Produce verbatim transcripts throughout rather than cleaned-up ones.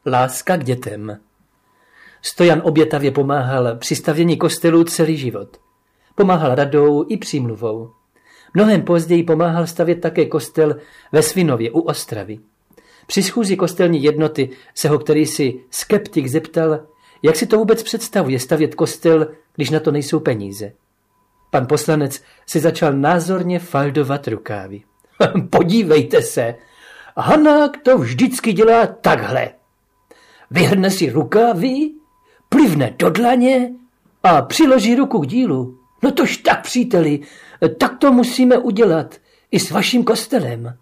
Láska k dětem. Stojan obětavě pomáhal při stavění kostelů celý život. Pomáhal radou i přímluvou. Mnohem později pomáhal stavět také kostel ve Svinově u Ostravy. Při schůzi kostelní jednoty se ho kterýsi skeptik zeptal, jak si to vůbec představuje stavět kostel, když na to nejsou peníze. Pan poslanec si začal názorně faldovat rukávy. Podívejte se, Hanák to vždycky dělá takhle. Vyhrne si rukávy, plivne do dlaně a přiloží ruku k dílu. No tož tak, příteli, tak to musíme udělat i s vaším kostelem.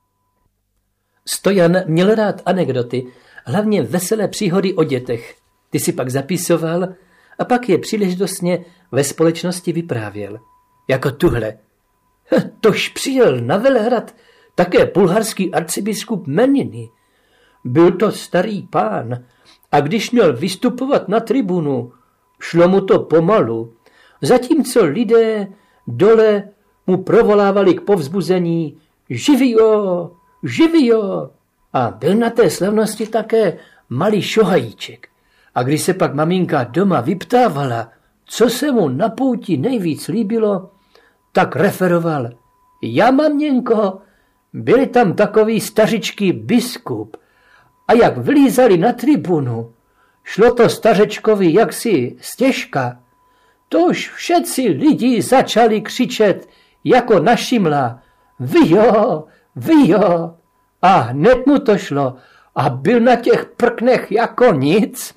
Stojan měl rád anekdoty, hlavně veselé příhody o dětech. Ty si pak zapisoval a pak je příležitostně ve společnosti vyprávěl. Jako tuhle. Tož přijel na Velehrad také bulharský arcibiskup Meniny. Byl to starý pán a když měl vystupovat na tribunu, šlo mu to pomalu, zatímco lidé dole mu provolávali k povzbuzení živio, živio. A byl na té slavnosti také malý šohajíček. A když se pak maminka doma vyptávala, co se mu na pouti nejvíc líbilo, tak referoval. Já, maměnko, byli tam takový stařičký biskup a jak vlízali na tribunu, šlo to stařečkovi jaksi stěžka. Tož všetci lidi začali křičet jako na Šimla. Vio, vio. A hned mu to šlo a byl na těch prknech jako nic.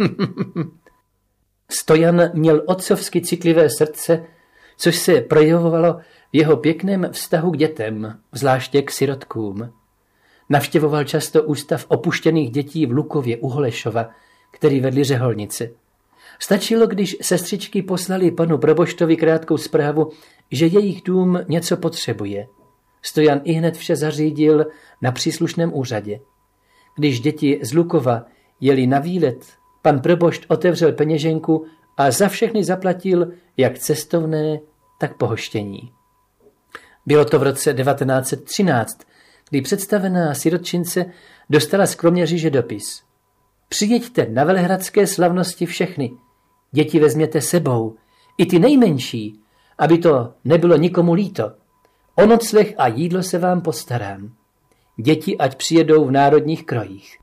Stojan měl otcovsky citlivé srdce, což se projevovalo v jeho pěkném vztahu k dětem, zvláště k sirotkům. Navštěvoval často ústav opuštěných dětí v Lukově u Holešova, který vedli řeholnice. Stačilo, když sestřičky poslali panu proboštovi krátkou zprávu, že jejich dům něco potřebuje. Stojan ihned vše zařídil na příslušném úřadě. Když děti z Lukova jeli na výlet, pan probošt otevřel peněženku a za všechny zaplatil jak cestovné, tak pohoštění. Bylo to v roce devatenáct set třináct, kdy představená sirotčince dostala z Kroměříže dopis. Přijeďte na velehradské slavnosti všechny. Děti vezměte sebou, i ty nejmenší, aby to nebylo nikomu líto. O nocleh a jídlo se vám postarám. Děti ať přijedou v národních krojích.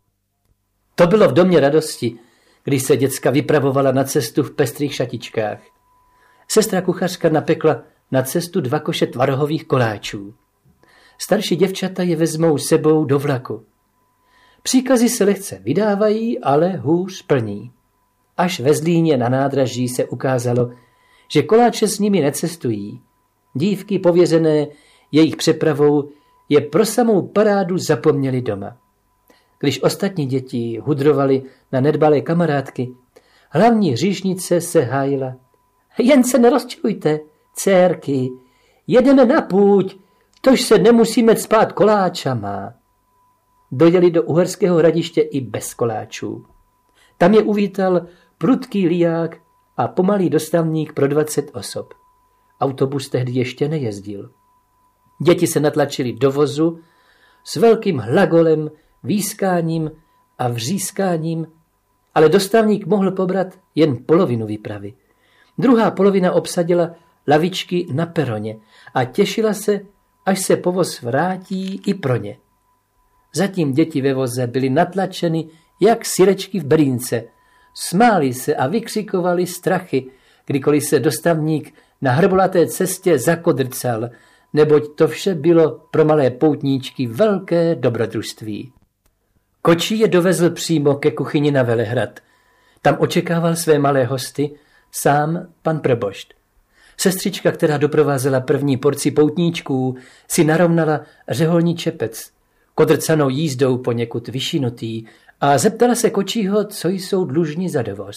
To bylo v domě radosti, když se děcka vypravovala na cestu v pestrých šatičkách. Sestra kuchařka napekla na cestu dva koše tvarohových koláčů. Starší děvčata je vezmou sebou do vlaku. Příkazy se lehce vydávají, ale hůř plní. Až ve Zlíně na nádraží se ukázalo, že koláče s nimi necestují. Dívky pověřené jejich přepravou je pro samou parádu zapomněli doma. Když ostatní děti hudrovali na nedbalé kamarádky, hlavní hříšnice se hájila. Jen se nerozčilujte, dcérky, jedeme na půť, tož se nemusíme cpát koláčama. Dojeli do Uherského Hradiště i bez koláčů. Tam je uvítal prudký liják a pomalý dostavník pro dvacet osob. Autobus tehdy ještě nejezdil. Děti se natlačili do vozu s velkým hlagolem, výskáním a vřískáním, ale dostavník mohl pobrat jen polovinu výpravy. Druhá polovina obsadila lavičky na peroně a těšila se, až se povoz vrátí i pro ně. Zatím děti ve voze byly natlačeny jak sirečky v berínce. Smáli se a vykřikovali strachy, kdykoliv se dostavník na hrbolaté cestě zakodrcal, neboť to vše bylo pro malé poutníčky velké dobrodružství. Kočí je dovezl přímo ke kuchyni na Velehrad. Tam očekával své malé hosty sám pan probošt. Sestřička, která doprovázela první porci poutníčků, si narovnala řeholní čepec, kodrcanou jízdou poněkud vyšinutý, a zeptala se Kočího, co jsou dlužní za dovoz.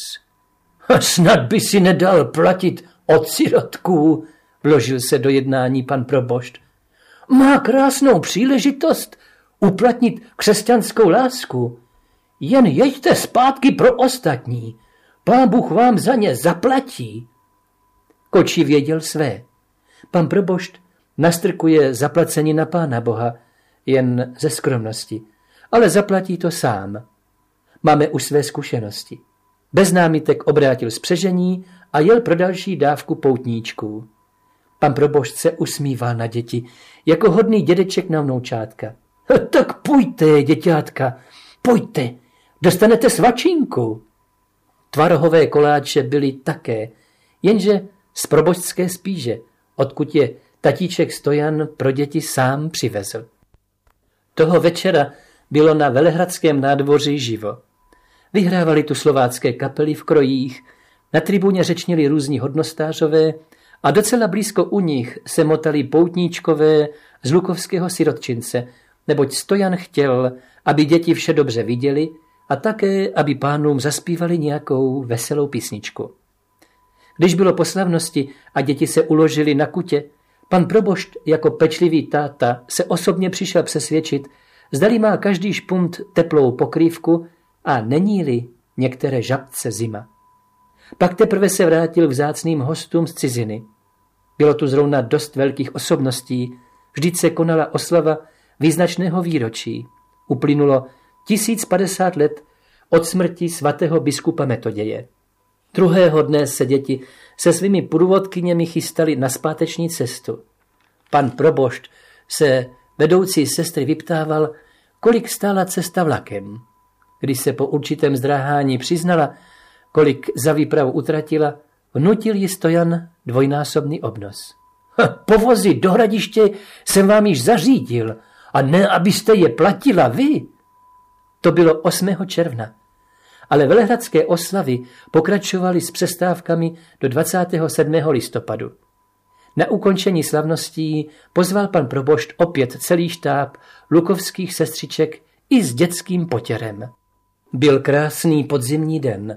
Snad by si nedal platit od sirotků, vložil se do jednání pan probošt. Má krásnou příležitost uplatnit křesťanskou lásku. Jen jeďte zpátky pro ostatní. Pán Bůh vám za ně zaplatí. Kočí věděl své. Pan probošt nastrkuje zaplacení na Pána Boha jen ze skromnosti, ale zaplatí to sám. Máme už své zkušenosti. Bez námitek obrátil spřežení a jel pro další dávku poutníčků. Pan probošt se usmíval na děti, jako hodný dědeček na vnoučátka. Tak pojďte, děťátka, pojďte, dostanete svačinku. Tvarohové koláče byly také, jenže z proboštské spíže, odkud je tatíček Stojan pro děti sám přivezl. Toho večera bylo na Velehradském nádvoří živo. Vyhrávali tu slovácké kapely v krojích, na tribuně řečnili různí hodnostářové a docela blízko u nich se motali poutníčkové z Lukovského sirotčince, neboť Stojan chtěl, aby děti vše dobře viděli a také, aby pánům zaspívali nějakou veselou písničku. Když bylo po slavnosti a děti se uložili na kutě, pan probošt jako pečlivý táta se osobně přišel přesvědčit, zdali má každý špunt teplou pokrývku a není-li některé žabce zima. Pak teprve se vrátil k vzácným hostům z ciziny. Bylo tu zrovna dost velkých osobností, vždyť se konala oslava význačného výročí. Uplynulo tisíc padesát let od smrti svatého biskupa Metoděje. Druhého dne se děti se svými průvodkyněmi chystali na zpáteční cestu. Pan probošt se vedoucí sestry vyptával, kolik stála cesta vlakem. Když se po určitém zdráhání přiznala, kolik za výpravu utratila, vnutil ji Stojan dvojnásobný obnos. Povozy do Hradiště jsem vám již zařídil, a ne, abyste je platila vy. To bylo osmého června, ale velehradské oslavy pokračovaly s přestávkami do dvacátého sedmého listopadu. Na ukončení slavností pozval pan probošt opět celý štáb lukovských sestřiček i s dětským potěrem. Byl krásný podzimní den.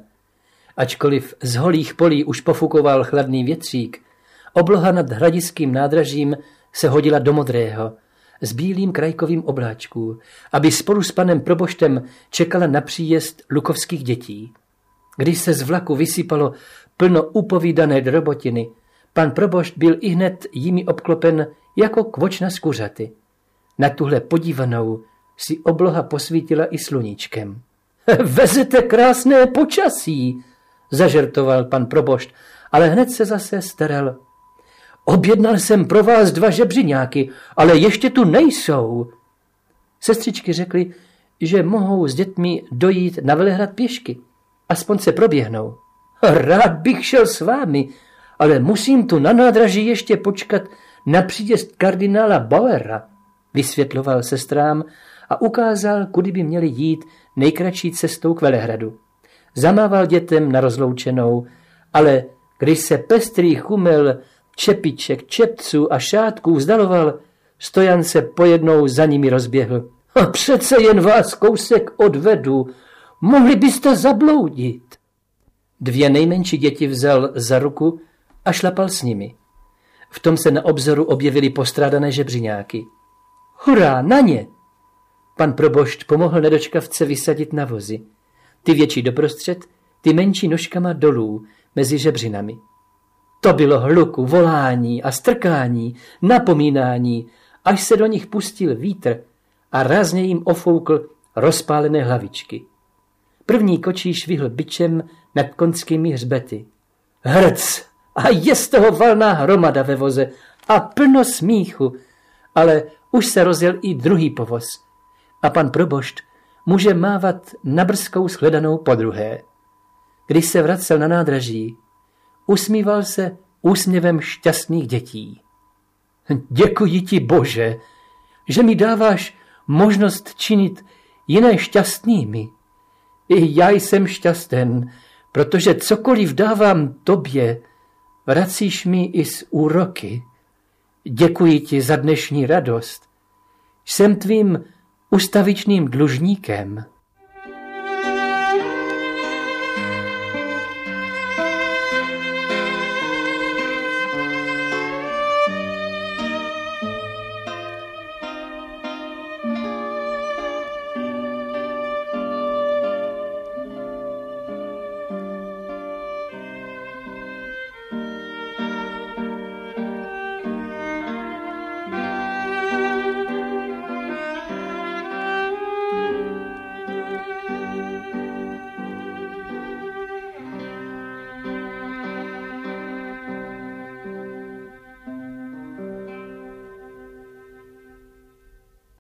Ačkoliv z holých polí už pofukoval chladný větřík, obloha nad hradiským nádražím se hodila do modrého, s bílým krajkovým obláčků, aby spolu s panem proboštem čekala na příjezd lukovských dětí. Když se z vlaku vysypalo plno upovídané drobotiny, pan probošt byl ihned jimi obklopen jako kvočna z kuřaty. Na tuhle podívanou si obloha posvítila i sluníčkem. Vezete krásné počasí, zažertoval pan probošt, ale hned se zase staral. Objednal jsem pro vás dva žebřiňáky, ale ještě tu nejsou. Sestřičky řekly, že mohou s dětmi dojít na Velehrad pěšky. Aspoň se proběhnou. Rád bych šel s vámi, ale musím tu na nádraží ještě počkat na příjezd kardinála Bauera, vysvětloval sestrám a ukázal, kudy by měli jít nejkratší cestou k Velehradu. Zamával dětem na rozloučenou, ale když se pestrý chumel čepiček, čepců a šátků vzdaloval, Stojan se pojednou za nimi rozběhl. A přece jen vás kousek odvedu, mohli byste zabloudit. Dvě nejmenší děti vzal za ruku a šlapal s nimi. V tom se na obzoru objevily postrádané žebřiňáky. Hurá, na ně! Pan probošt pomohl nedočkavce vysadit na vozy. Ty větší doprostřed, ty menší nožkama dolů, mezi žebřinami. To bylo hluku, volání a strkání, napomínání, až se do nich pustil vítr a rázně jim ofoukl rozpálené hlavičky. První kočíš vyhl bičem nad koňskými hřbety. Hrc! A je z toho valná hromada ve voze a plno smíchu, ale už se rozjel i druhý povoz. A pan probošt může mávat nabrzkou shledanou podruhé. Když se vracel na nádraží, usmíval se úsměvem šťastných dětí. Děkuji ti, Bože, že mi dáváš možnost činit jiné šťastnými. I já jsem šťasten, protože cokoliv dávám tobě, vracíš mi i z úroky. Děkuji ti za dnešní radost. Jsem tvým ustavičným dlužníkem.